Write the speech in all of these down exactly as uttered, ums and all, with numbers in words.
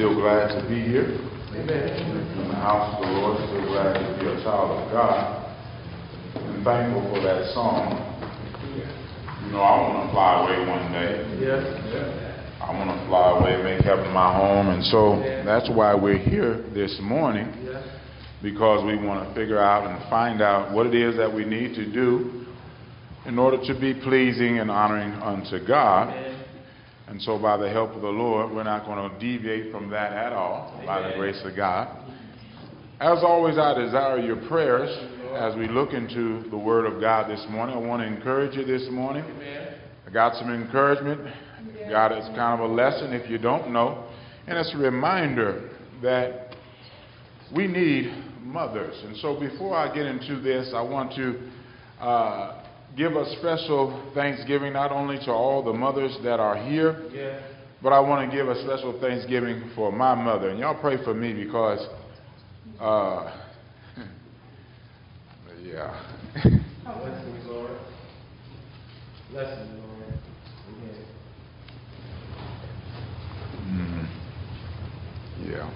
still glad to be here. Amen. In the house of the Lord, still glad to be a child of God. And thankful for that song. You know, I want to fly away one day. Yeah. I want to fly away, make heaven my home. And so that's why we're here this morning. Because we want to figure out and find out what it is that we need to do in order to be pleasing and honoring unto God. And so by the help of the Lord, we're not going to deviate from that at all, Amen. By the grace of God. As always, I desire your prayers as we look into the Word of God this morning. I want to encourage you this morning. Amen. I got some encouragement. God, it's kind of a lesson if you don't know. And it's a reminder that we need mothers. And so before I get into this, I want to uh, give a special thanksgiving not only to all the mothers that are here, yeah. but I want to give a special thanksgiving for my mother. And y'all pray for me because, uh, yeah. Blessings, Lord. Blessings, Lord. Mm, yeah.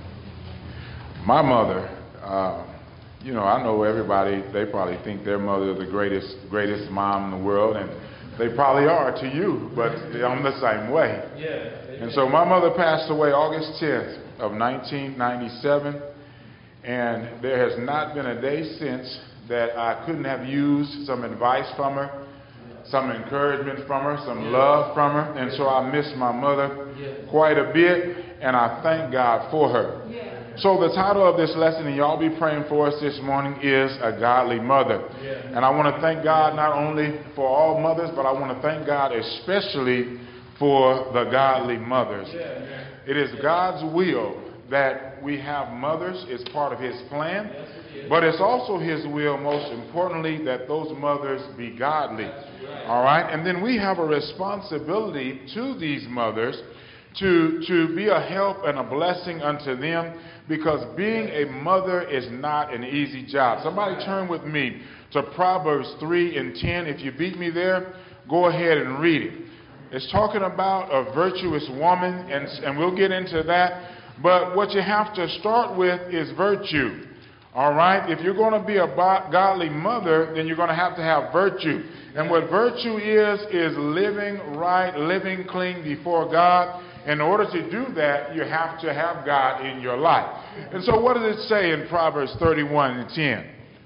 My mother, uh, you know, I know everybody, they probably think their mother is the greatest, greatest mom in the world, and they probably are to you, but I'm the same way. Yeah. And so my mother passed away August tenth of nineteen ninety-seven, and there has not been a day since that I couldn't have used some advice from her, some encouragement from her, some love from her, and so I miss my mother quite a bit, and I thank God for her. So the title of this lesson, and y'all be praying for us this morning, is A Godly Mother. Yeah. And I want to thank God not only for all mothers, but I want to thank God especially for the godly mothers. Yeah, yeah. It is God's will that we have mothers. It's part of His plan. Yes, it but it's also His will, most importantly, that those mothers be godly. Right. All right? And then we have a responsibility to these mothers to, to be a help and a blessing unto them, because being a mother is not an easy job. Somebody turn with me to Proverbs three and ten. If you beat me there, go ahead and read it. It's talking about a virtuous woman, and, and we'll get into that. But what you have to start with is virtue. All right? If you're going to be a godly mother, then you're going to have to have virtue. And what virtue is, is living right, living clean before God. In order to do that, you have to have God in your life. And so what does it say in Proverbs thirty-one and ten?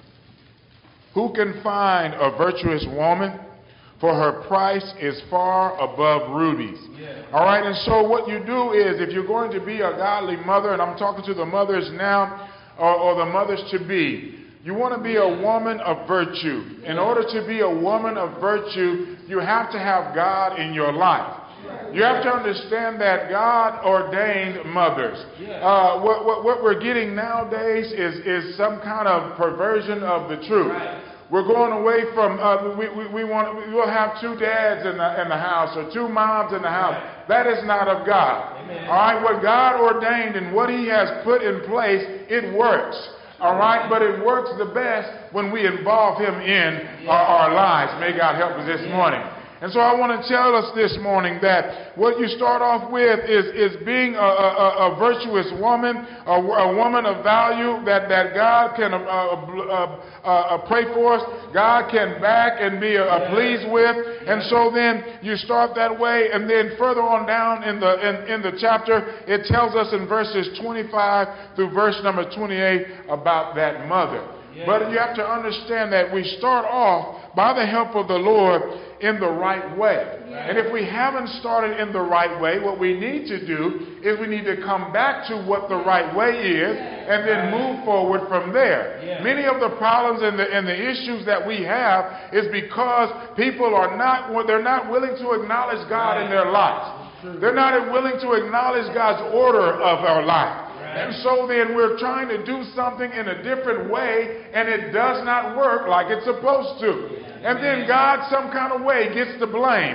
Who can find a virtuous woman? For her price is far above rubies. Yeah. All right, and so what you do is, if you're going to be a godly mother, and I'm talking to the mothers now, or, or the mothers to be, you want to be a woman of virtue. In order to be a woman of virtue, you have to have God in your life. You have to understand that God ordained mothers. Uh, what, what, what we're getting nowadays is, is some kind of perversion of the truth. We're going away from, uh, we, we, we want, we'll have two dads in the, in the house or two moms in the house. That is not of God. Amen. All right, what God ordained and what He has put in place, it works. All right, but it works the best when we involve Him in our, our lives. May God help us this morning. And so I want to tell us this morning that what you start off with is, is being a, a, a virtuous woman, a, a woman of value that, that God can uh, uh, uh, pray for us, God can back and be uh, pleased with. And so then you start that way, and then further on down in the in, in the chapter, it tells us in verses twenty-five through verse number twenty-eight about that mother. Yeah. But you have to understand that we start off by the help of the Lord in the right way. Yeah. And if we haven't started in the right way, what we need to do is we need to come back to what the right way is and then move forward from there. Yeah. Many of the problems and the, and the issues that we have is because people are not, they're not willing to acknowledge God in their lives. They're not willing to acknowledge God's order of our life. And so then we're trying to do something in a different way, and it does not work like it's supposed to. And then God, some kind of way, gets the blame.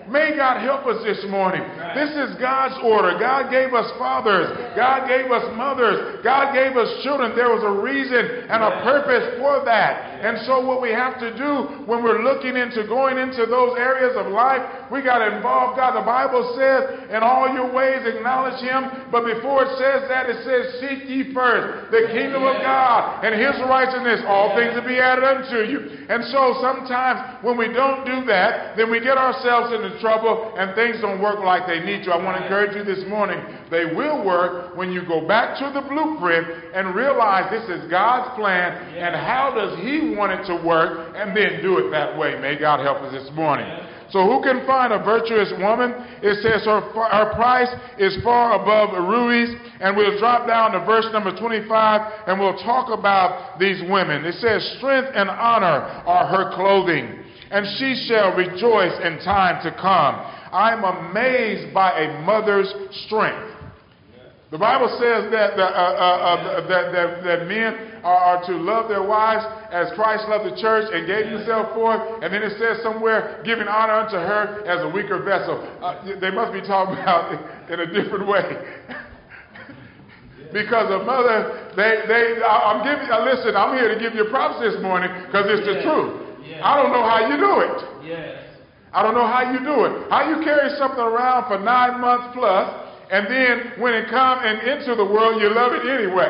May God help us this morning. This is God's order. God gave us fathers. God gave us mothers. God gave us children. There was a reason and a purpose for that. And so what we have to do when we're looking into going into those areas of life, we got to involve God. The Bible says, in all your ways acknowledge him. But before it says that, it says, seek ye first the kingdom of God and his righteousness. All things will be added unto you. And so sometimes when we don't do that, then we get ourselves into trouble and things don't work like they need to. I want to encourage you this morning. They will work when you go back to the blueprint and realize this is God's plan and how does he want it to work, and then do it that way. May God help us this morning. So who can find a virtuous woman? It says her, her price is far above rubies. And we'll drop down to verse number twenty-five and we'll talk about these women. It says, strength and honor are her clothing, and she shall rejoice in time to come. I am amazed by a mother's strength. The Bible says that, the, uh, uh, uh, that, that, that men are, are to love their wives as Christ loved the church and gave himself for it. And then it says somewhere, giving honor unto her as a weaker vessel. Uh, they must be talking about it in a different way. Because a mother, they, they, I'm giving, uh, listen, I'm here to give you props this morning because it's the truth. I don't know how you do it. I don't know how you do it. How you carry something around for nine months plus, and then when it comes and into the world, you love it anyway.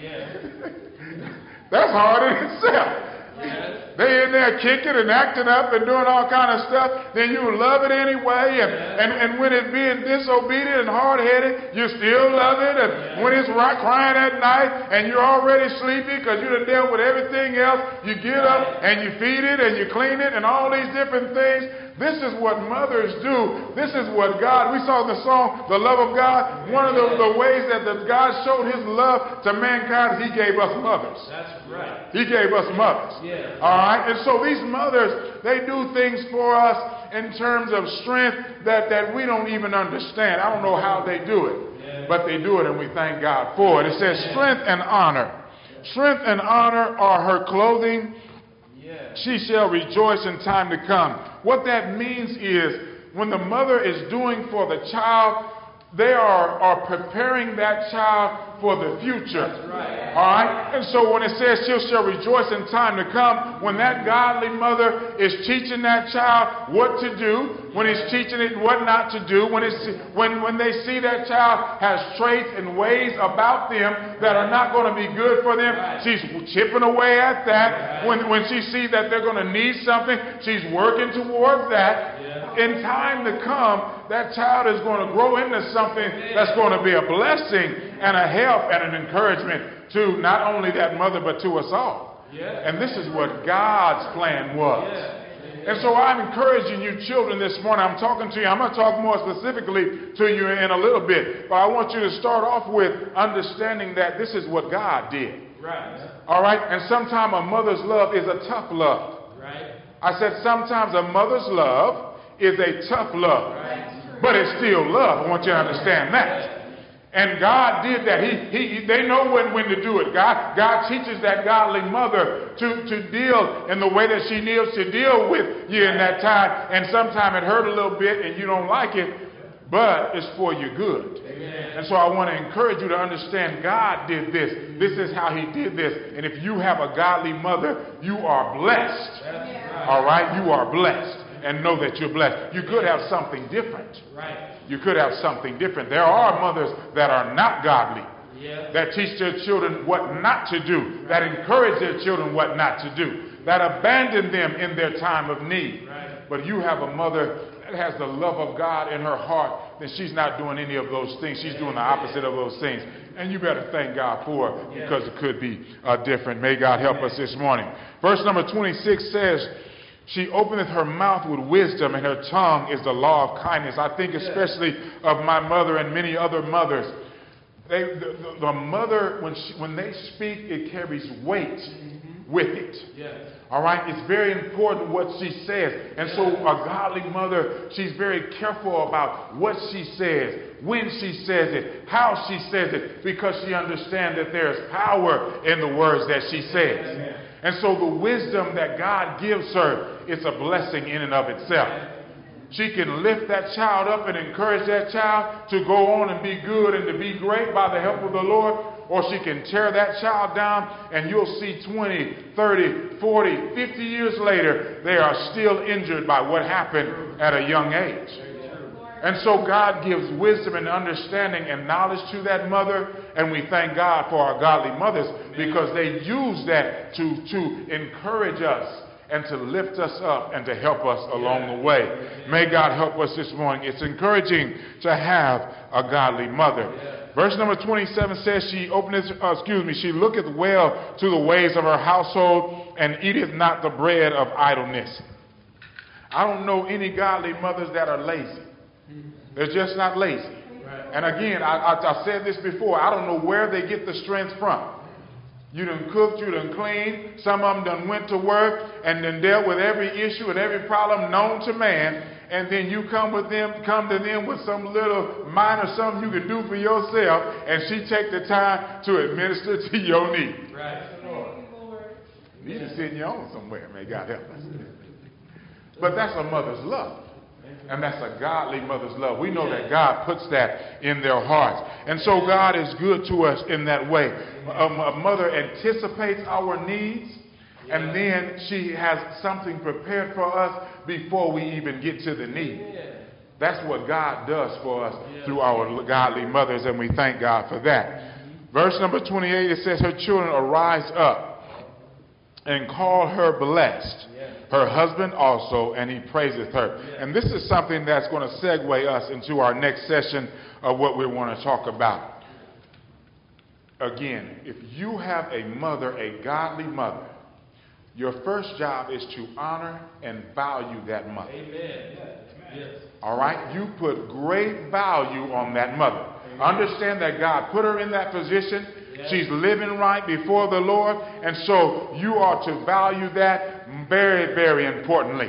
Yeah. That's hard in itself. Yeah. They in there kicking and acting up and doing all kind of stuff. Then you love it anyway. And, yeah. and, and when it's being disobedient and hard-headed, you still love it. And yeah. when it's right, crying at night and you're already sleepy because you done dealt with everything else, you get up and you feed it and you clean it and all these different things. This is what mothers do. This is what God, we saw in the song, The Love of God. One of the, the ways that the, God showed his love to mankind is he gave us mothers. That's right. He gave us mothers. Yeah. All right. And so these mothers, they do things for us in terms of strength that, that we don't even understand. I don't know how they do it, yeah. but they do it and we thank God for it. It says strength and honor. Strength and honor are her clothing. She shall rejoice in time to come. What that means is when the mother is doing for the child, they are, are preparing that child for the future. That's right. All right? And so when it says she shall rejoice in time to come, when that godly mother is teaching that child what to do, when he's teaching it what not to do, when, it's, when, when they see that child has traits and ways about them that are not going to be good for them, right. she's chipping away at that. Right. When, when she sees that they're going to need something, she's working towards that. Yeah. In time to come, that child is going to grow into something that's going to be a blessing and a help and an encouragement to not only that mother, but to us all. Yeah. And this is what God's plan was. Yeah. And so I'm encouraging you children this morning. I'm talking to you. I'm going to talk more specifically to you in a little bit. But I want you to start off with understanding that this is what God did. Right. All right. And sometimes a mother's love is a tough love. Right. I said sometimes a mother's love is a tough love. Right. But it's still love. I want you to understand that. And God did that. He, he, they know when, when to do it. God, God teaches that godly mother to, to deal in the way that she needs to deal with you in that time. And sometimes it hurt a little bit and you don't like it, but it's for your good. Amen. And so I want to encourage you to understand God did this. This is how he did this. And if you have a godly mother, you are blessed. Right. All right? You are blessed. And know that you're blessed. You could have something different. Right. You could have something different. There are mothers that are not godly, yeah. that teach their children what not to do, right. that encourage their children what not to do, that abandon them in their time of need. Right. But you have a mother that has the love of God in her heart, then she's not doing any of those things. She's doing the opposite of those things. And you better thank God for it because it could be uh, different. May God help us this morning. Verse number twenty-six says, she openeth her mouth with wisdom, and her tongue is the law of kindness. I think especially of my mother and many other mothers. They, the, the, the mother, when, she, when they speak, it carries weight mm-hmm. with it. Yes. All right? It's very important what she says. And so a godly mother, she's very careful about what she says, when she says it, how she says it, because she understands that there's power in the words that she says. Amen. And so the wisdom that God gives her is a blessing in and of itself. She can lift that child up and encourage that child to go on and be good and to be great by the help of the Lord. Or she can tear that child down, and you'll see twenty, thirty, forty, fifty years later, they are still injured by what happened at a young age. And so God gives wisdom and understanding and knowledge to that mother, and we thank God for our godly mothers because they use that to, to encourage us and to lift us up and to help us along the way. May God help us this morning. It's encouraging to have a godly mother. Verse number twenty-seven says, she openeth, uh, excuse me, she looketh well to the ways of her household and eateth not the bread of idleness. I don't know any godly mothers that are lazy. They're just not lazy. And again, I, I, I said this before, I don't know where they get the strength from. You done cooked, you done cleaned, some of them done went to work and then dealt with every issue and every problem known to man, and then you come with them, come to them with some little minor something you can do for yourself, and she take the time to administer to your need. Right. You need to send your own somewhere, may God help us. But that's a mother's love. And that's a godly mother's love. We know that God puts that in their hearts. And so God is good to us in that way. A, a mother anticipates our needs, and then she has something prepared for us before we even get to the need. That's what God does for us through our godly mothers, and we thank God for that. Verse number twenty-eight, it says, her children arise up and call her blessed. Her husband also, and he praiseth her. And this is something that's going to segue us into our next session of what we want to talk about. Again, if you have a mother, a godly mother, your first job is to honor and value that mother. Amen. Yes. All right? You put great value on that mother. Amen. Understand that God put her in that position. Yes. She's living right before the Lord. And so you are to value that very, very importantly.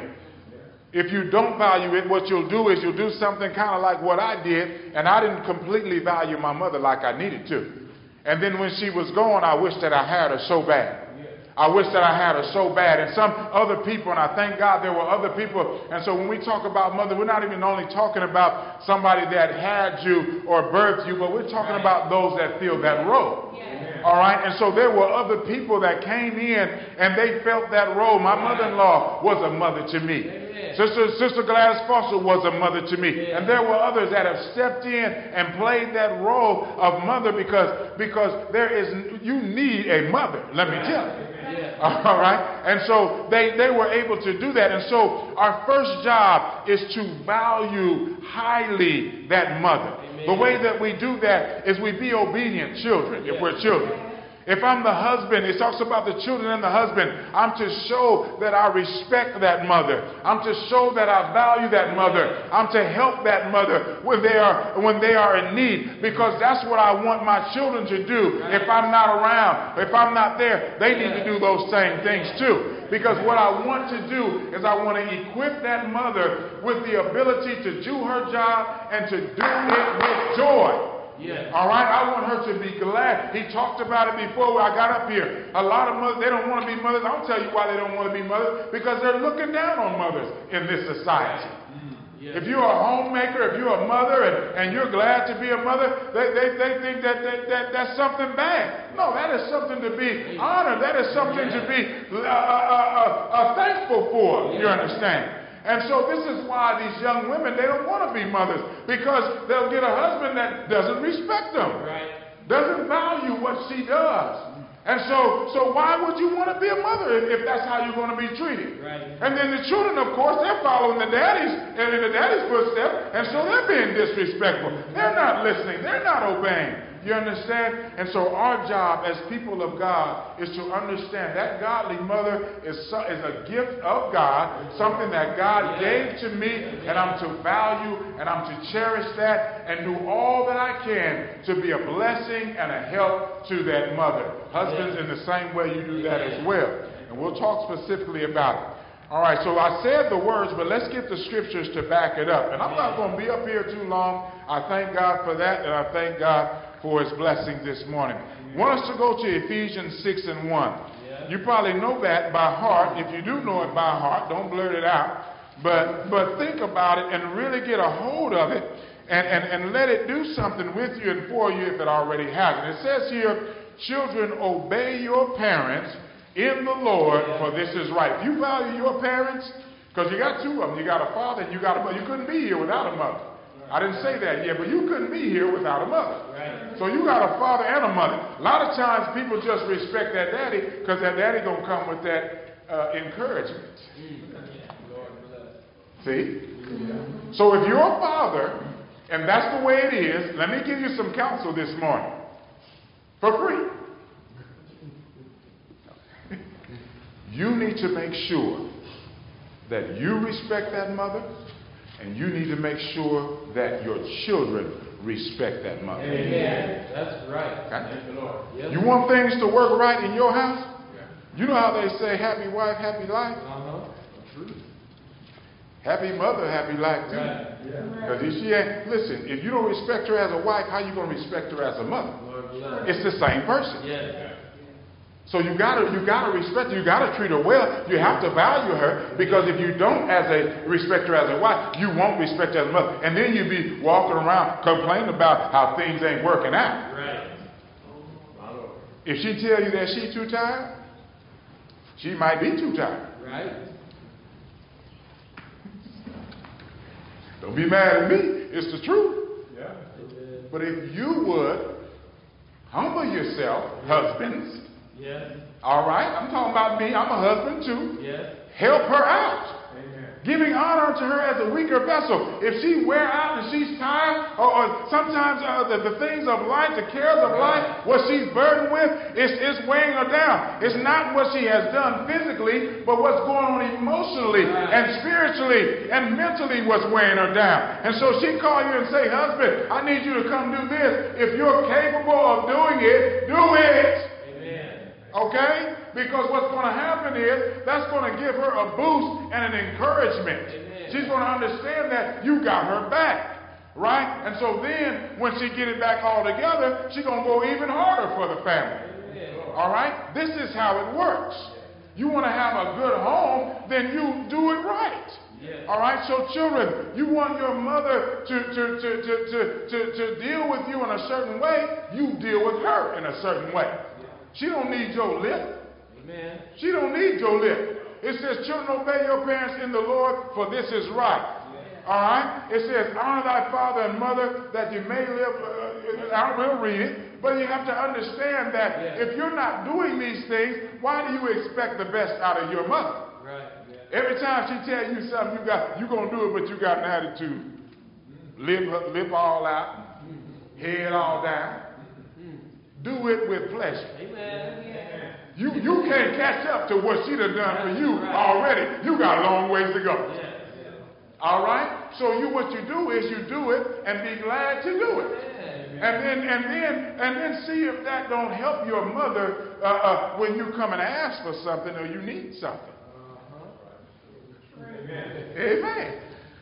If you don't value it, what you'll do is you'll do something kind of like what I did, and I didn't completely value my mother like I needed to. And then when she was gone, I wish that I had her so bad. I wish that I had her so bad. And some other people, and I thank God there were other people. And so when we talk about mother, we're not even only talking about somebody that had you or birthed you, but we're talking about those that fill that role. Yeah. All right. And so there were other people that came in and they felt that role. My mother-in-law was a mother to me. Yeah. Sister, Sister Gladys Foster was a mother to me. Yeah. And there were others that have stepped in and played that role of mother because, because there is, you need a mother, let me tell you. Yeah. All right. And so they, they were able to do that. And so our first job is to value highly that mother. Amen. The way that we do that is we be obedient children, if we're children. If I'm the husband, it talks about the children and the husband. I'm to show that I respect that mother. I'm to show that I value that mother. I'm to help that mother when they are when they are in need, because that's what I want my children to do. If I'm not around, if I'm not there, they need to do those same things too. Because what I want to do is I want to equip that mother with the ability to do her job and to do it with joy. Yeah. All right, I want her to be glad. He talked about it before I got up here. A lot of mothers, they don't want to be mothers. I'll tell you why they don't want to be mothers. Because they're looking down on mothers in this society. Mm-hmm. Yeah. If you're a homemaker, if you're a mother and, and you're glad to be a mother, they, they, they think that, that, that that's something bad. No, that is something to be honored. That is something yeah. to be uh, uh, uh, uh, thankful for. Yeah. You understand? And so this is why these young women, they don't want to be mothers, because they'll get a husband that doesn't respect them, right. doesn't value what she does. And so, so why would you want to be a mother if, if that's how you're going to be treated? Right. And then the children, of course, they're following the daddies and in the daddy's footsteps, and so they're being disrespectful. They're not listening. They're not obeying. You understand? And so our job as people of God is to understand that godly mother is, so, is a gift of God, something that God gave to me, and I'm to value and I'm to cherish that and do all that I can to be a blessing and a help to that mother. Husbands, in the same way, you do that as well. And we'll talk specifically about it. All right, so I said the words, but let's get the scriptures to back it up. And I'm not going to be up here too long. I thank God for that, and I thank God for his blessing this morning. I want us to go to Ephesians six and one. Yeah. You probably know that by heart. If you do know it by heart, don't blurt it out. But but think about it and really get a hold of it and, and, and let it do something with you and for you if it already hasn't. It says here, children, obey your parents in the Lord, for this is right. If you value your parents, because you got two of them. You got a father and you got a mother. You couldn't be here without a mother. I didn't say that yet, but you couldn't be here without a mother. Right. So you got a father and a mother. A lot of times people just respect that daddy because that daddy going to come with that uh, encouragement. See? So if you're a father, and that's the way it is, let me give you some counsel this morning. For free. You need to make sure that you respect that mother, and you need to make sure that your children respect that mother. Amen. That's right. Okay? Thank the Lord. Yes. You want things to work right in your house? Yeah. You know how they say happy wife, happy life? Uh-huh. True. Happy mother, happy life too. Right. Because if she ain't, listen, if you don't respect her as a wife, how you going to respect her as a mother? Lord, it's the same person. yes. So you gotta you gotta respect her, you gotta treat her well, you have to value her, because if you don't as a respect her as a wife, you won't respect her as a mother. And then you be walking around complaining about how things ain't working out. Right. If she tell you that she too tired, she might be too tired. Right. Don't be mad at me, it's the truth. Yeah. But if you would humble yourself, husbands. Yes. All right, I'm talking about me. I'm a husband too. Yes. Help her out. Amen. Giving honor to her as a weaker vessel. If she wear out and she's tired, or, or sometimes uh, the, the things of life, the cares of life, what she's burdened with, it's, it's weighing her down. It's not what she has done physically, but what's going on emotionally and spiritually and mentally what's weighing her down. And so she call you and say, husband, I need you to come do this. If you're capable of doing it, do it. Okay? Because what's going to happen is that's going to give her a boost and an encouragement. Amen. She's going to understand that you got her back. Right? And so then when she get it back all together, she's going to go even harder for the family. Amen. All right? This is how it works. You want to have a good home, then you do it right. Yes. All right? So children, you want your mother to, to, to, to, to, to, to deal with you in a certain way, you deal with her in a certain way. She don't need your lip. Amen. She don't need your lip. It says, children, obey your parents in the Lord, for this is right. Yeah. All right? It says, honor thy father and mother that you may live. Uh, I will read it. But you have to understand that yeah. if you're not doing these things, why do you expect the best out of your mother? Right. Yeah. Every time she tells you something, you got, you're going to do it, but you got an attitude. Mm-hmm. Lip, lip all out. Mm-hmm. Head all down. Do it with pleasure. Amen. You you can't catch up to what she done done for you already. You got a long ways to go. All right? So you what you do is you do it and be glad to do it. And then and then and then see if that don't help your mother uh, uh, when you come and ask for something or you need something. Amen. Amen.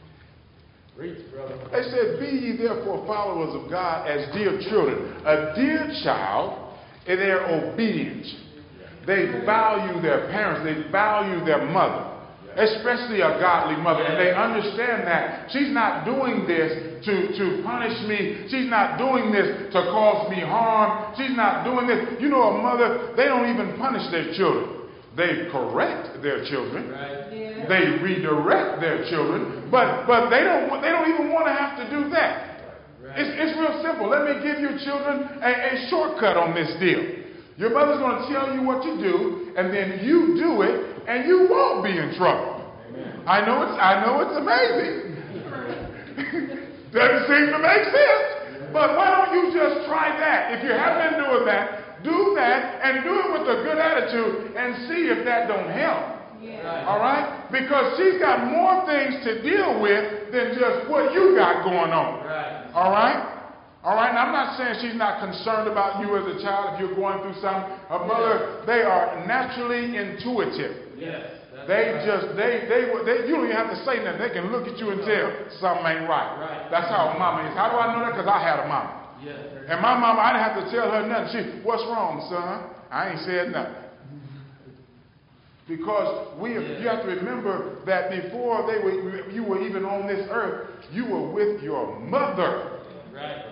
They said, be ye therefore followers of God as dear children. A dear child in their obedience. They value their parents. They value their mother. Especially a godly mother. And they understand that she's not doing this to, to punish me. She's not doing this to cause me harm. She's not doing this. You know, a mother, they don't even punish their children. They correct their children. Right. Yeah. They redirect their children, but but they don't they don't even want to have to do that. Right. It's it's real simple. Let me give your children a, a shortcut on this deal. Your mother's going to tell you what to do, and then you do it, and you won't be in trouble. Amen. I know it's I know it's amazing. Doesn't seem to make sense, but why don't you just try that? If you haven't been doing that. Do that and do it with a good attitude and see if that don't help. Yeah. All right? Because she's got more things to deal with than just what you got going on. Right. All right? All right? And I'm not saying she's not concerned about you as a child if you're going through something. Her mother, yeah. they are naturally intuitive. Yes. They right. just, they, they, they, you don't even have to say nothing. They can look at you and tell something ain't right. Right. That's how a mama is. How do I know that? Because I had a mama. Yes. And my mama, I didn't have to tell her nothing. She, what's wrong, son? I ain't said nothing. Because we, Yeah. you have to remember that before they were, you were even on this earth, you were with your mother. Right.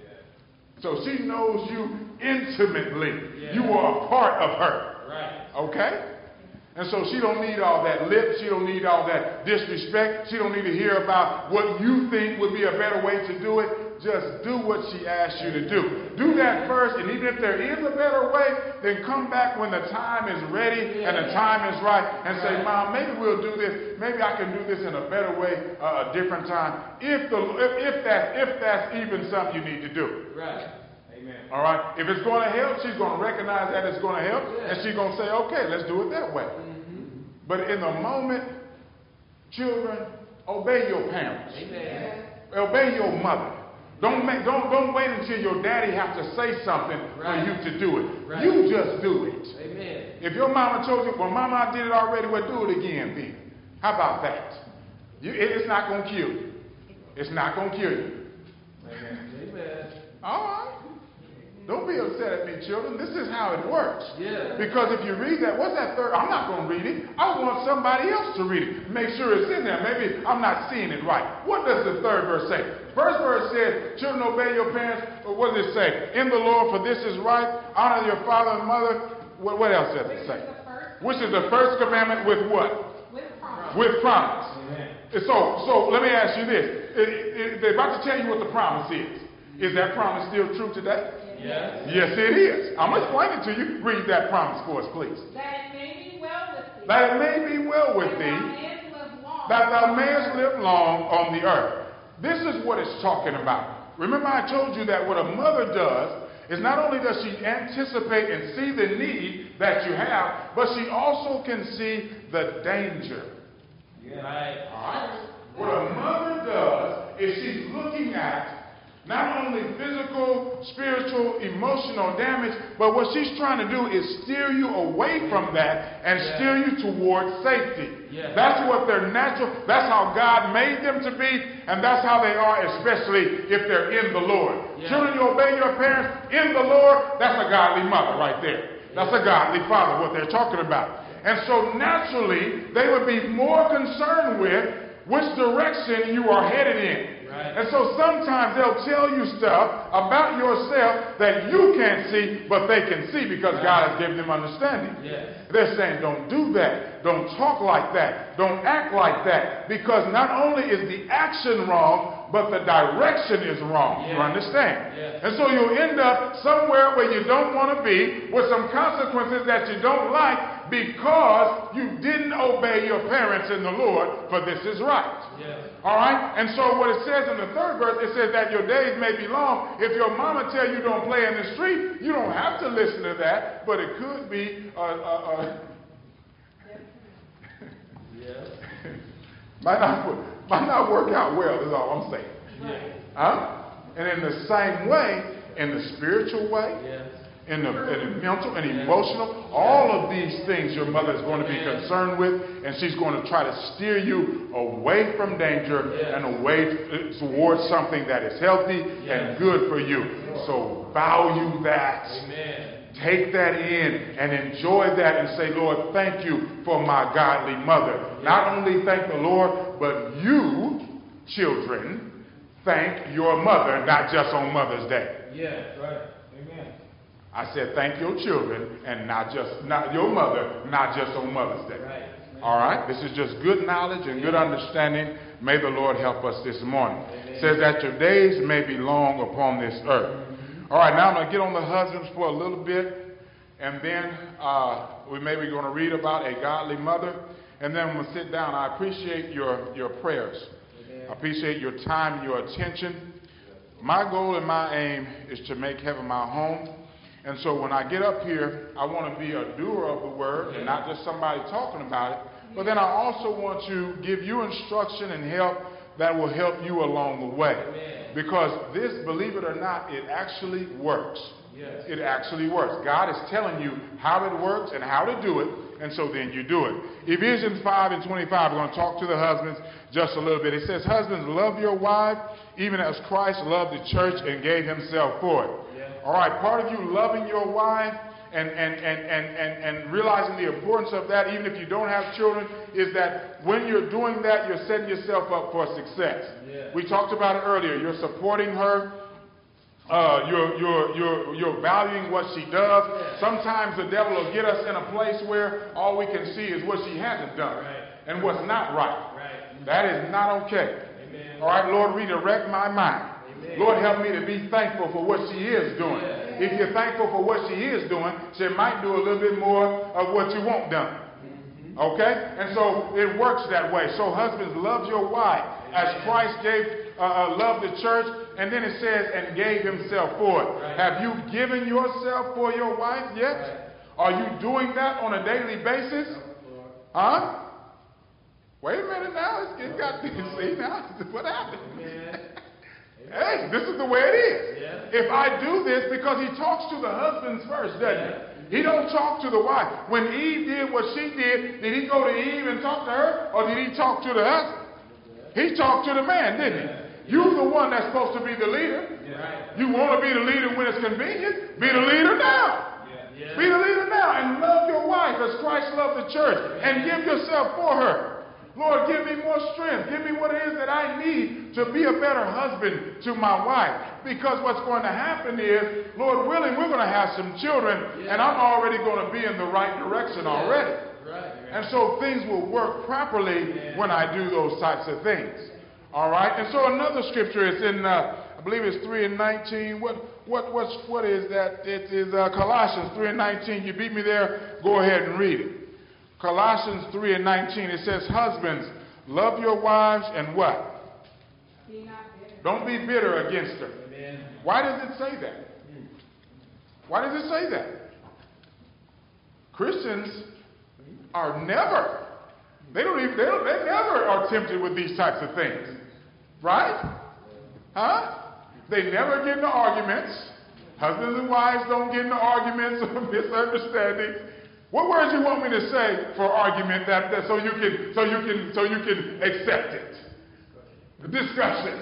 So she knows you intimately. Yeah. You are a part of her. Right. Okay? And so she don't need all that lip. She don't need all that disrespect. She don't need to hear about what you think would be a better way to do it. Just do what she asks you to do. Do that first, and even if there is a better way, then come back when the time is ready and the time is right and say, Mom, maybe we'll do this. Maybe I can do this in a better way, uh, a different time. If the if, if that if that's even something you need to do. Right. Amen. All right. If it's going to help, she's going to recognize that it's going to help, and she's going to say, okay, let's do it that way. Mm-hmm. But in the moment, children, obey your parents. Amen. Obey your mother. Don't make, don't don't wait until your daddy has to say something Right. for you to do it. Right. You just do it. Amen. If your mama told you, well, Mama, I did it already, well, do it again, then. How about that? You, it- it's not going to kill you. It's not going to kill you. Amen. Amen. All right. Don't be upset at me, children. This is how it works. Yeah. Because if you read that, what's that third? I'm not going to read it. I want somebody else to read it. Make sure it's in there. Maybe I'm not seeing it right. What does the third verse say? First verse says, children, obey your parents. But what does it say? In the Lord, for this is right. Honor your father and mother. What, what else does it say? Which is the first commandment with what? With promise. With promise. Amen. So, so let me ask you this. It- it- they're about to tell you what the promise is. Is that promise still true today? Yes. Yes, it is. I'm going to explain it to you. Read that promise for us, please. That it may be well with thee. That it may be well with That thee, thou mayest live long. that thou mayest live long on the earth. This is what it's talking about. Remember, I told you that what a mother does is not only does she anticipate and see the need that you have, but she also can see the danger. Right. All right? What a mother does is she's looking at not only physical, spiritual, emotional damage, but what she's trying to do is steer you away from that and Yeah. steer you towards safety. Yeah. That's what their natural, that's how God made them to be, and that's how they are, especially if they're in the Lord. Yeah. Children, you obey your parents in the Lord, that's a godly mother right there. That's a godly father, what they're talking about. And so naturally, they would be more concerned with which direction you are headed in. Right. And so sometimes they'll tell you stuff about yourself that you can't see, but they can see because God has given them understanding. Yes. They're saying, don't do that. Don't talk like that. Don't act like that. Because not only is the action wrong, but the direction is wrong. You Yeah. understand? Yeah. And so you'll end up somewhere where you don't want to be with some consequences that you don't like because you didn't obey your parents in the Lord, for this is right. Yes. All right? And so what it says in the third verse, it says that your days may be long. If your mama tell you don't play in the street, you don't have to listen to that, but it could be uh, uh, uh, Yes. might not might not work out well, is all I'm saying. Yes. Huh? And in the same way, in the spiritual way, Yes. in the, in the mental and emotional, all of these things your mother is going to be concerned with, and she's going to try to steer you away from danger Yes. and away towards something that is healthy Yes. and good for you. So value that. Amen. Take that in and enjoy that and say, Lord, thank you for my godly mother. Not only thank the Lord, but you, children, thank your mother, not just on Mother's Day. Yes. Right. Amen. I said thank your children and not just not your mother, not just on Mother's Day. Right. All right? This is just good knowledge and good understanding. May the Lord help us this morning. It says that your days may be long upon this earth. All right, now I'm going to get on the husbands for a little bit, and then uh, we may be going to read about a godly mother, and then I'm going to sit down. I appreciate your, your prayers. I appreciate your time and your attention. My goal and my aim is to make heaven my home. And so when I get up here, I want to be a doer of the word and not just somebody talking about it. But then I also want to give you instruction and help that will help you along the way. Amen. Because this, believe it or not, it actually works. Yes. It actually works. God is telling you how it works and how to do it, and so then you do it. Ephesians five and twenty-five, we're going to talk to the husbands just a little bit. It says, husbands, love your wife, even as Christ loved the church and gave himself for it. Yeah. All right, part of you loving your wife and, and, and, and, and, and realizing the importance of that, even if you don't have children, is that when you're doing that, you're setting yourself up for success. Yeah. We talked about it earlier. You're supporting her. Uh, you're, you're, you're, you're valuing what she does. Yeah. Sometimes the devil will get us in a place where all we can see is what she hasn't done Right. and what's not right. Right. That is not okay. Amen. All right, Lord, redirect my mind. Amen. Lord, help me to be thankful for what she is doing. Yeah. If you're thankful for what she is doing, she might do a little bit more of what you want done. Mm-hmm. Okay? And so it works that way. So husbands, love your wife as Christ gave, uh, loved the church. And then it says, and gave himself for it. Right. Have you given yourself for your wife yet? Right. Are you doing that on a daily basis? Huh? Wait a minute now. It's, it got, see now, what happened? Amen. Hey, this is the way it is. Yeah. If I do this, because he talks to the husbands first, doesn't Yeah. he? He don't talk to the wife. When Eve did what she did, did he go to Eve and talk to her, or did he talk to the husband? He talked to the man, didn't he? You're the one that's supposed to be the leader. Right. You want to be the leader when it's convenient? Be the leader now. Yeah. Be the leader now and love your wife as Christ loved the church and give yourself for her. Lord, give me more strength. Give me what it is that I need to be a better husband to my wife. Because what's going to happen is, Lord willing, we're going to have some children, and I'm already going to be in the right direction already. Right. And so things will work properly when I do those types of things. All right. And so another scripture is in, uh, I believe it's three and nineteen. What, what, what's, what is that? It is uh, Colossians three and nineteen. You beat me there. Go ahead and read it. Colossians three and nineteen. It says, husbands, love your wives and what? Be not bitter. Don't be bitter against her. Amen. Why does it say that? Why does it say that? Christians are never, they don't even, they, don't, they never are tempted with these types of things. Right? Huh? They never get into arguments. Husbands and wives don't get into arguments or misunderstandings. What words do you want me to say for argument that, that so you can so you can so you can accept it? Discussion.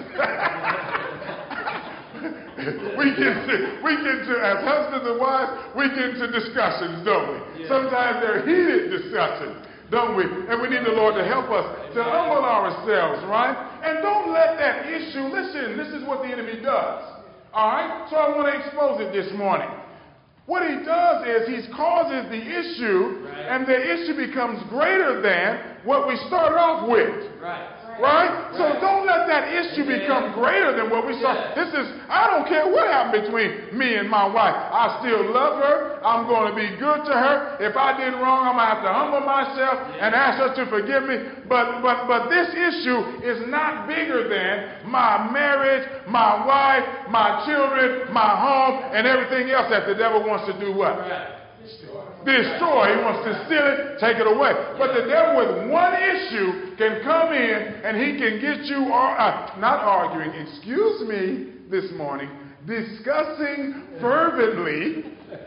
we get to we get to as husbands and wives, we get to discussions, don't we? Yeah. Sometimes they're heated discussions, don't we? And we need the Lord to help us to humble ourselves, right? And don't let that issue, listen, this is what the enemy does. All right? So I want to expose it this morning. What he does is he causes the issue, Right. and the issue becomes greater than what we started off with. Right. Right? So Right. don't let that issue Amen. become greater than what we saw. Yeah. This is, I don't care what happened between me and my wife. I still love her. I'm going to be good to her. If I did wrong, I'm going to have to humble myself Yeah. and ask her to forgive me. But, but, but this issue is not bigger than my marriage, my wife, my children, my home, and everything else that the devil wants to do what? Right. Destroy. He wants to steal it, take it away. But the devil with one issue can come in and he can get you, ar- uh, not arguing, excuse me, this morning, discussing fervently.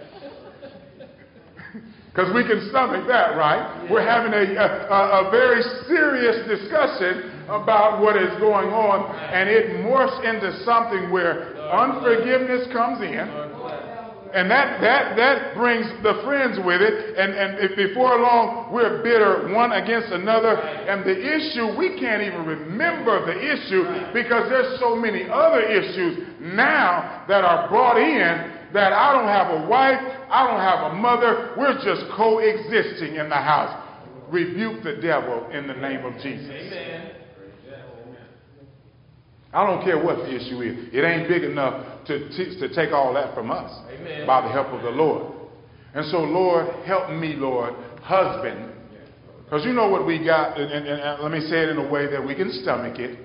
Because we can stomach that, right? We're having a, a, a very serious discussion about what is going on, and it morphs into something where unforgiveness comes in. And that, that, that brings the friends with it. And, and if before long, we're bitter one against another. And the issue, we can't even remember the issue because there's so many other issues now that are brought in that I don't have a wife, I don't have a mother. We're just coexisting in the house. Rebuke the devil in the name of Jesus. Amen. I don't care what the issue is. It ain't big enough to, t- to take all that from us. Amen. By the help of the Lord. And so, Lord, help me, Lord, husband. Because you know what we got, and, and, and let me say it in a way that we can stomach it.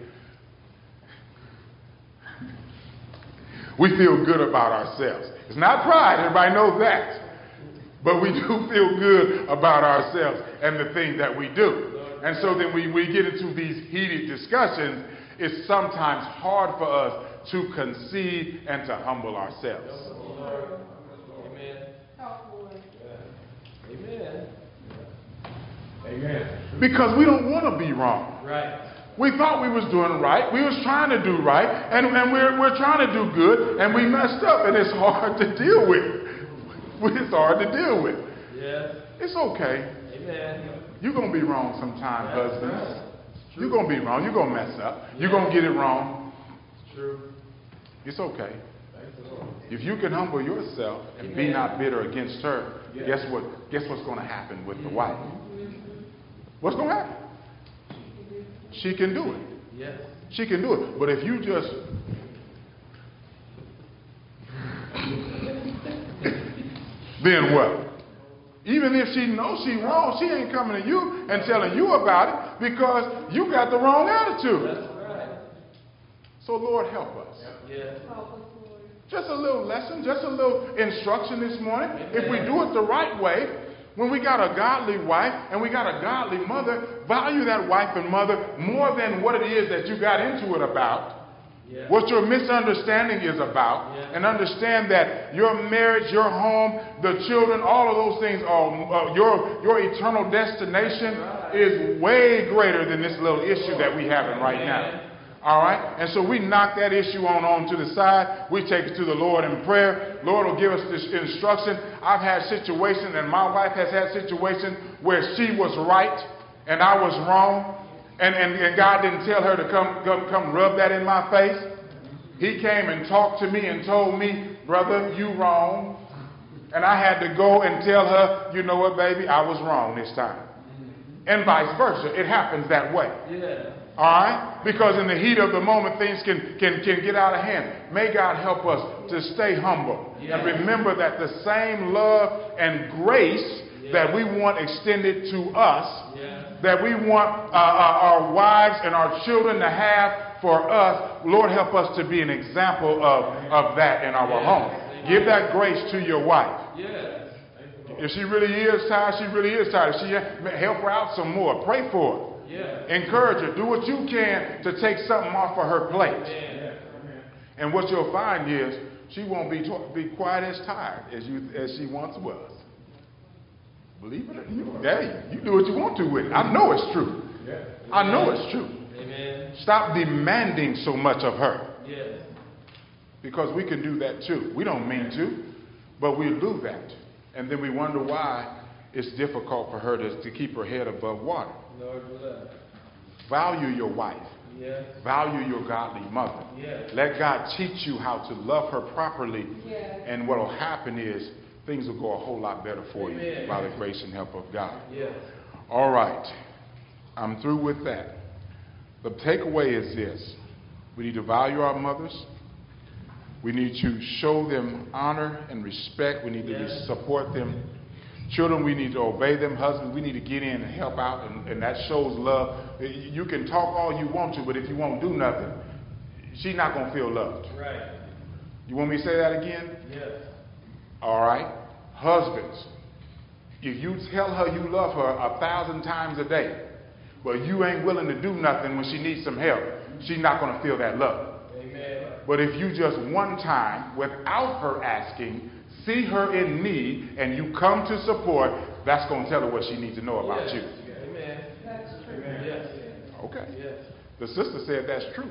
We feel good about ourselves. It's not pride, everybody knows that. But we do feel good about ourselves and the thing that we do. And so then we, we get into these heated discussions. It's sometimes hard for us to concede and to humble ourselves. Amen. Talk, Lord. Amen. Amen. Because we don't want to be wrong. Right. We thought we was doing right. We was trying to do right. And, and we're, we're trying to do good. And we messed up. And it's hard to deal with. it's hard to deal with. Yes. It's okay. Amen. You're going to be wrong sometimes, That's husbands. right. You're going to be wrong. You're going to mess up. You're going to get it wrong. It's true. It's okay. Thank the Lord. If you can humble yourself and be Amen. not bitter against her, Yes. guess what? Guess what's going to happen with the wife? What's going to happen? She can do it. Yes. She can do it. But if you just then what? Even if she knows she's wrong, she ain't coming to you and telling you about it because you got the wrong attitude. That's right. So Lord, help us. Yes. Help us, Lord. Just a little lesson, just a little instruction this morning. If we do it the right way, when we got a godly wife and we got a godly mother, value that wife and mother more than what it is that you got into it about. Yes. What your misunderstanding is about, Yeah. and understand that your marriage, your home, the children, all of those things are uh, your your eternal destination Right. is way greater than this little issue that we having right now. All right, and so we knock that issue on on to the side. We take it to the Lord in prayer. Lord will give us this instruction. I've had situations, and my wife has had situations where she was right and I was wrong. And, and, and God didn't tell her to come, come come rub that in my face. He came and talked to me and told me, brother, you wrong. And I had to go and tell her, you know what, baby, I was wrong this time. And vice versa. It happens that way. Yeah. All right? Because in the heat of the moment, things can, can, can get out of hand. May God help us to stay humble. Yeah. And remember that the same love and grace Yeah. that we want extended to us, Yeah. that we want uh, uh, our wives and our children to have for us, Lord, help us to be an example of, of that in our Yes. home. Give that grace to your wife. Yes. If she really is tired, she really is tired. If she help her out some more. Pray for her. Yeah. Encourage her. Do what you can to take something off of her plate. Amen. And what you'll find is she won't be be quite as tired as you as she once was. Believe it or not, hey, you do what you want to with it. I know it's true. I know it's true. Amen. Stop demanding so much of her, Yes. because we can do that too. We don't mean to, but we'll do that. And then we wonder why it's difficult for her to, to keep her head above water. Lord bless. Value your wife. Yes. Value your godly mother. Yes. Let God teach you how to love her properly. Yes. And what will happen is things will go a whole lot better for you Amen. by the grace and help of God. Yes. All right. I'm through with that. The takeaway is this. We need to value our mothers. We need to show them honor and respect. We need to Yes. support them. Children, we need to obey them. Husbands, we need to get in and help out, and, and that shows love. You can talk all you want to, but if you won't do nothing, she's not going to feel loved. Right. You want me to say that again? Yes. All right. Husbands, if you tell her you love her a thousand times a day, but you ain't willing to do nothing when she needs some help, she's not going to feel that love. Amen. But if you just one time, without her asking, see her in need, and you come to support, that's going to tell her what she needs to know about Yes. you. Amen. That's true. Yes. Okay. Yes. The sister said that's true.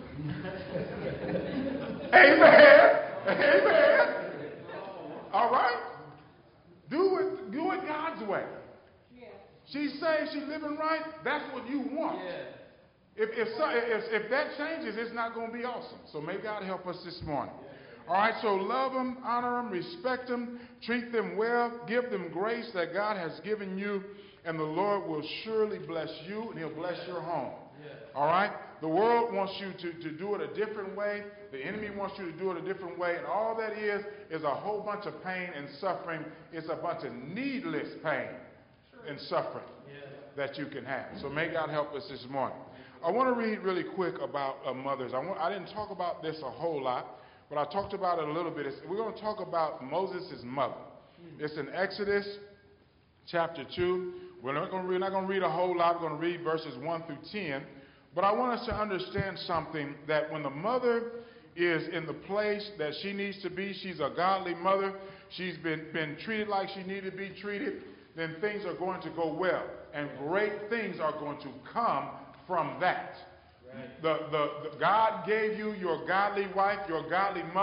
Amen. Amen. All right. Do it. Do it God's way. Yes. She's saved. She's living right. That's what you want. Yes. If, if, so, if, if that changes, it's not going to be awesome. So may God help us this morning. All right, so love them, honor them, respect them, treat them well, give them grace that God has given you, and the Lord will surely bless you, and he'll bless your home. All right? The world wants you to, to do it a different way. The enemy wants you to do it a different way, and all that is is a whole bunch of pain and suffering. It's a bunch of needless pain and suffering that you can have. So may God help us this morning. I want to read really quick about uh, mothers. I, want, I didn't talk about this a whole lot, but I talked about it a little bit. It's, we're going to talk about Moses' mother. It's in Exodus chapter two. We're not going to read, not going to read a whole lot. We're going to read verses one through ten. But I want us to understand something, that when the mother is in the place that she needs to be, she's a godly mother, she's been, been treated like she needed to be treated, then things are going to go well. And great things are going to come from that. Right. The, the, the God gave you your godly wife, your godly mother,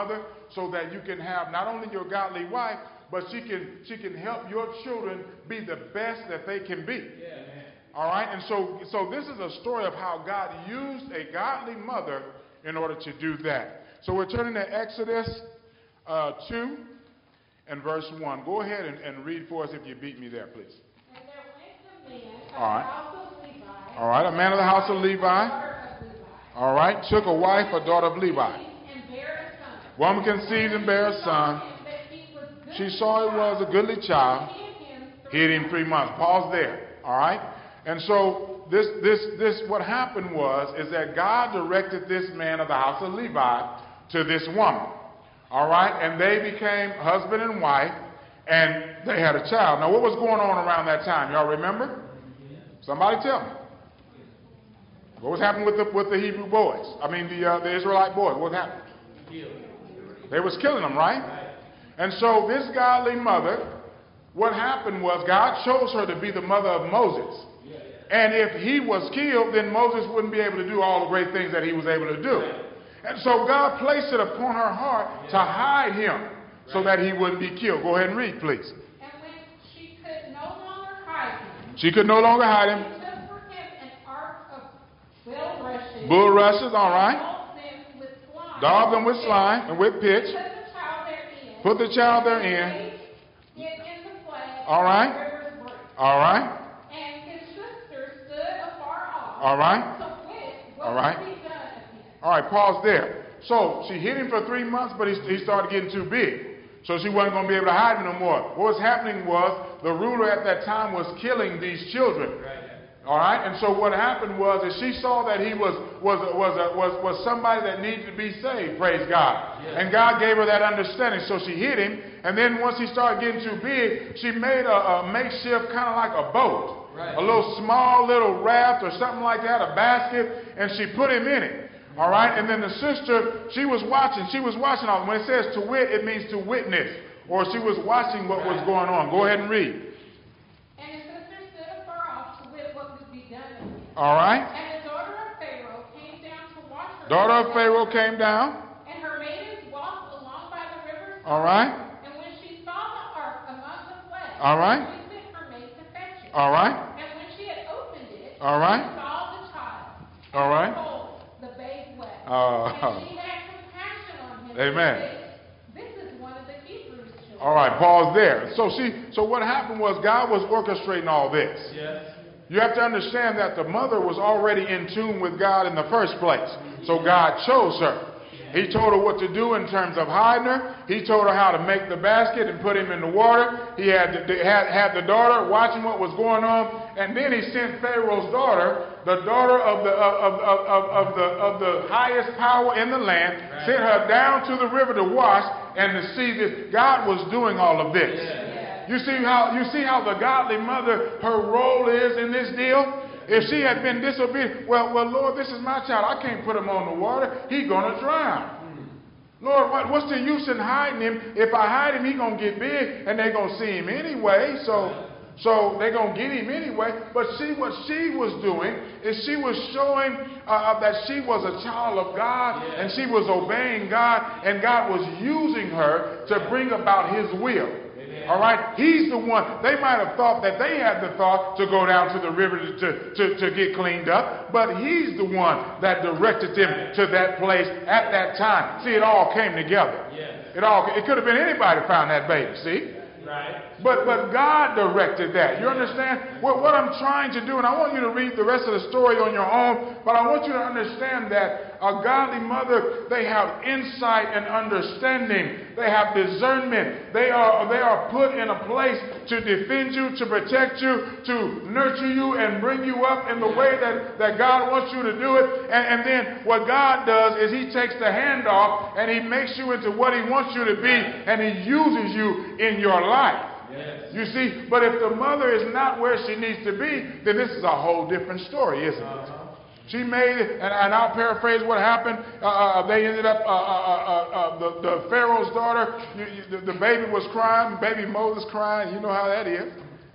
so that you can have not only your godly wife, but she can she can help your children be the best that they can be. Yeah. All right? And so, so this is a story of how God used a godly mother in order to do that. So we're turning to Exodus uh, two and verse one. Go ahead and, and read for us if you beat me there, please. And there went a man of All right. the house of Levi. All right, a man of the house of Levi. daughter of Levi, All right, took a wife, a daughter of Levi. and bare a son. Woman conceived and bare a son. She saw it was a goodly child. Hid him three months. Pause there. All right. And so this, this, this, what happened was, is that God directed this man of the house of Levi to this woman. All right. And they became husband and wife, and they had a child. Now, what was going on around that time? Y'all remember? Somebody tell me. What was happening with the, with the Hebrew boys? I mean, the, uh, the Israelite boys. What happened? They was killing them, right? And so this godly mother, what happened was God chose her to be the mother of Moses. And if he was killed, then Moses wouldn't be able to do all the great things that he was able to do. And so God placed it upon her heart to hide him so that he wouldn't be killed. Go ahead and read, please. And when she could no longer hide him, She could no longer hide she him. took for him an ark of bulrushes, Bulrushes, all right. daubed them with slime, Daub them with slime and with pitch. put the child therein, Put the child therein. It in the flag, All right. the river's brink. All right. And his sister stood afar off. All right. So wit, what All right. was he done of him? All right, pause there. So she hid him for three months, but he, he started getting too big. So she wasn't going to be able to hide him no more. What was happening was the ruler at that time was killing these children. All right, and so what happened was, is she saw that he was was was a, was was somebody that needed to be saved. Praise God, Yes. and God gave her that understanding. So she hid him, and then once he started getting too big, she made a, a makeshift kind of like a boat, Right. a little small little raft or something like that, a basket, and she put him in it. All right, and then the sister, she was watching. She was watching all. When it says to wit, it means to witness, or she was watching what was going on. Go ahead and read. And his sister stood afar off to wit what would be done of him. All right. And the daughter of Pharaoh came down to watch her. Daughter of Pharaoh came down. And her maidens walked along by the river's All side. right. And when she saw the ark among the flags, All right. she sent her maid to fetch it. All right. And when she had opened it, All right. she saw the child. All right. And behold, the babe wept. Uh, and she had compassion on him. Amen. And said, this is one of the Hebrews' children. all right. Pause there. So see, so what happened was God was orchestrating all this. Yes. You have to understand that the mother was already in tune with God in the first place. So God chose her. He told her what to do in terms of hiding her. He told her how to make the basket and put him in the water. He had the, had, had the daughter watching what was going on. And then he sent Pharaoh's daughter, the daughter of the, of, of, of, of the, of the highest power in the land, Right. sent her down to the river to wash and to see this. God was doing all of this. Yeah. You see how you see how the godly mother, her role is in this deal? If she had been disobedient, well, well, Lord, this is my child. I can't put him on the water. He's going to drown. Lord, what, what's the use in hiding him? If I hide him, he's going to get big, and they're going to see him anyway. So, so they're going to get him anyway. But see, what she was doing is she was showing uh, that she was a child of God, Yeah. and she was obeying God, and God was using her to bring about his will. All right, he's the one. They might have thought that they had the thought to go down to the river to, to, to get cleaned up, but he's the one that directed them to that place at that time. See, it all came together. Yes. It all. It could have been anybody found that baby. See. Right. But but God directed that. You understand? What, what I'm trying to do, and I want you to read the rest of the story on your own, but I want you to understand that a godly mother, they have insight and understanding. They have discernment. They are, they are put in a place to defend you, to protect you, to nurture you and bring you up in the way that, that God wants you to do it. And, and then what God does is he takes the hand off and he makes you into what he wants you to be, and he uses you in your life. Yes. You see, but if the mother is not where she needs to be, then this is a whole different story, isn't it? Uh-huh. She made it, and, and I'll paraphrase what happened. Uh, uh, they ended up, uh, uh, uh, uh, the, the Pharaoh's daughter, you, you, the, the baby was crying, baby Moses crying. You know how that is.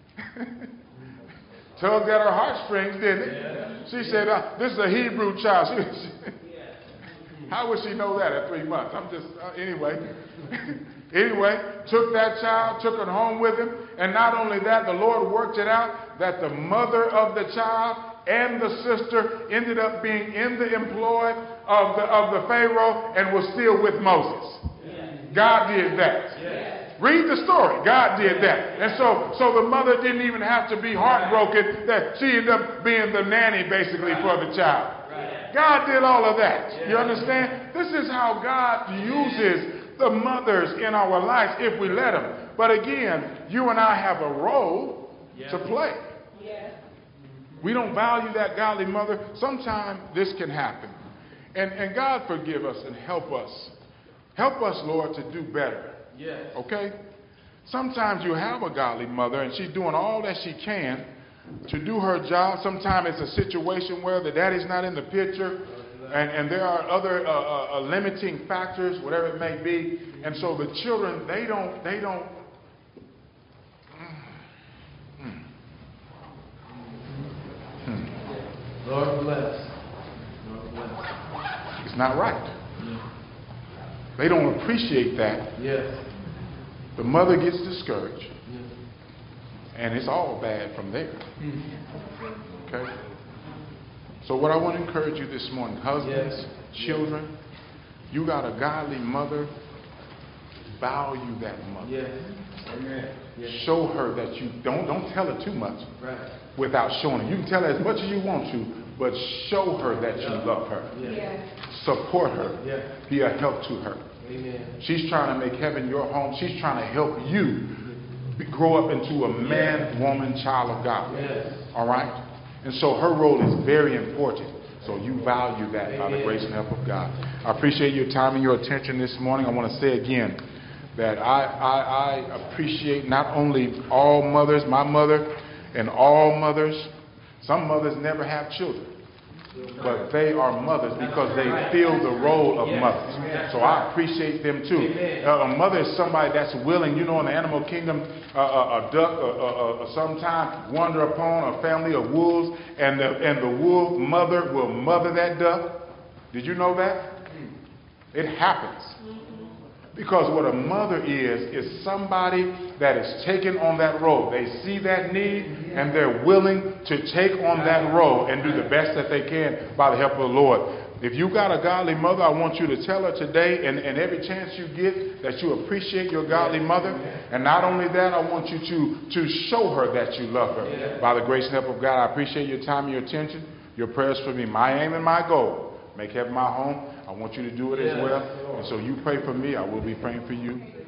Tugged at her heartstrings, didn't it? Yeah. She said, uh, this is a Hebrew child. She, she, How would she know that at three months? I'm just, uh, anyway. Anyway, took that child, took it home with him. And not only that, the Lord worked it out that the mother of the child and the sister ended up being in the employ of the, of the Pharaoh and was still with Moses. God did that. Read the story. God did that. And so, so the mother didn't even have to be heartbroken that she ended up being the nanny basically for the child. God did all of that. You understand? This is how God uses the mothers in our lives if we let them. But again, you and I have a role to play. We don't value that godly mother. Sometimes this can happen. And, and God forgive us and help us. Help us, Lord, to do better. Yes. Okay? Sometimes you have a godly mother and she's doing all that she can to do her job. Sometimes it's a situation where the daddy's not in the picture and, and there are other uh, uh, limiting factors, whatever it may be. And so the children, they don't, they don't. Mm, mm, Lord bless. Lord bless. It's not right. They don't appreciate that. Yes. The mother gets discouraged. Yes. And it's all bad from there. Okay? So what I want to encourage you this morning, husbands, yes. children, you got a godly mother, value that mother. Yes. Amen. Yes. Show her that you don't don't tell her too much right. without showing her. You can tell her as much as you want to, but show her that you love her. Yes. Support her. Yes. Be a help to her. Amen. She's trying to make heaven your home. She's trying to help you grow up into a man, woman, child of God. Yes. All right? And so her role is very important. So you value that Amen. By the grace and help of God. I appreciate your time and your attention this morning. I want to say again that I, I, I appreciate not only all mothers, my mother, and all mothers. Some mothers never have children. But they are mothers because they fill the role of mothers. So I appreciate them too. Uh, a mother is somebody that's willing. You know, in the animal kingdom, uh, a, a duck uh, uh, uh, sometimes wander upon a family of wolves, and the, and the wolf mother will mother that duck. Did you know that? It happens. Because what a mother is, is somebody that is taking on that role. They see that need and they're willing to take on that role and do the best that they can by the help of the Lord. If you got a godly mother, I want you to tell her today and, and every chance you get that you appreciate your godly mother. And not only that, I want you to, to show her that you love her. By the grace and help of God, I appreciate your time and your attention, your prayers for me. My aim and my goal, make heaven my home. I want you to do it as well. And so you pray for me. I will be praying for you.